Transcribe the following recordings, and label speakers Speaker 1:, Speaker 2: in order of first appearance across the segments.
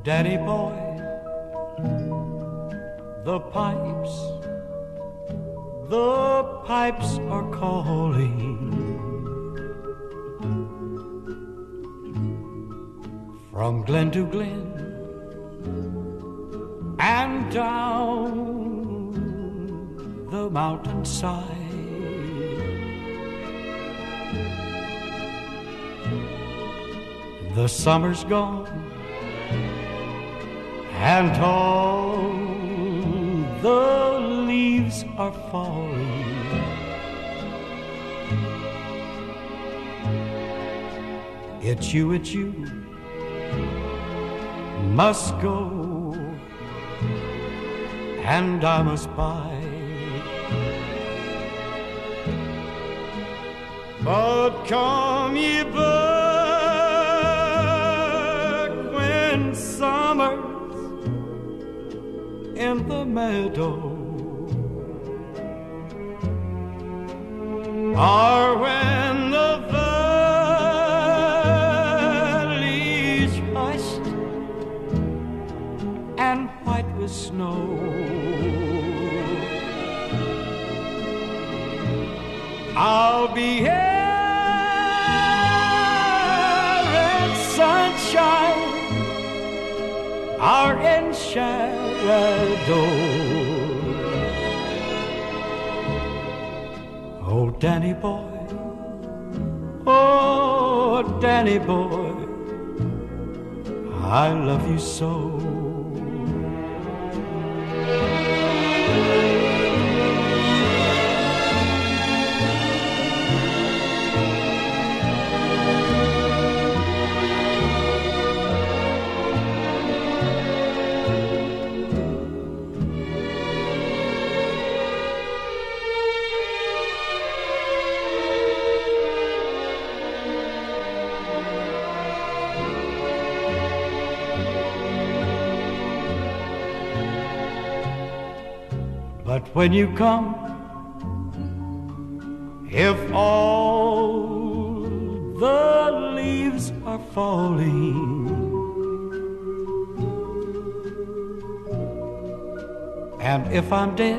Speaker 1: Danny boy, the pipes are calling. From glen to glen and down the mountainside, the summer's gone and all the leaves are falling. It's you must go and I must bide. But come ye back when summer's in the meadow, or when the valley's hushed and white with snow. I'll be here in sunshine or in shadow. Oh, Danny boy, oh, Danny boy, I love you so. But when you come, if all the leaves are falling, and if I'm dead,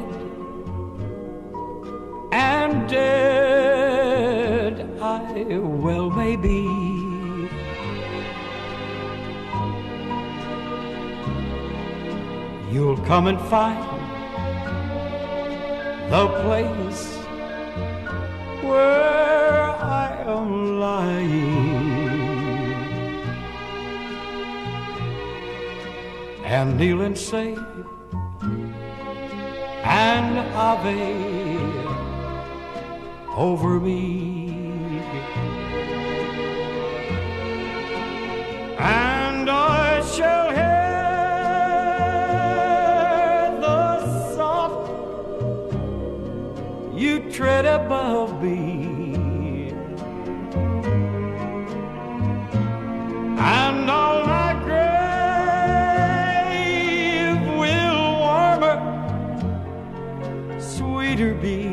Speaker 1: and dead I well may be, you'll come and find the place where I am lying, and kneel and say an Ave over me, and I shall hear you tread above me, and all my grave will warmer, sweeter be,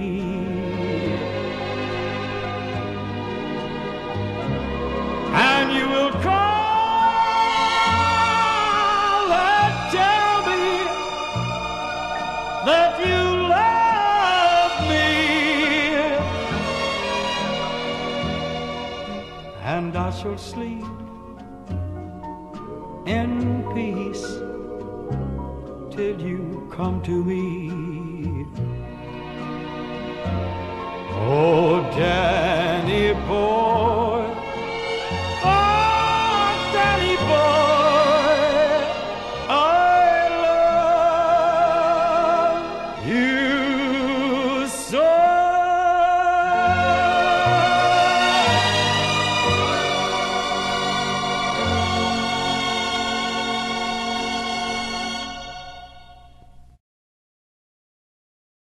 Speaker 1: and you will call and tell me that you and I shall sleep in peace till you come to me. Oh,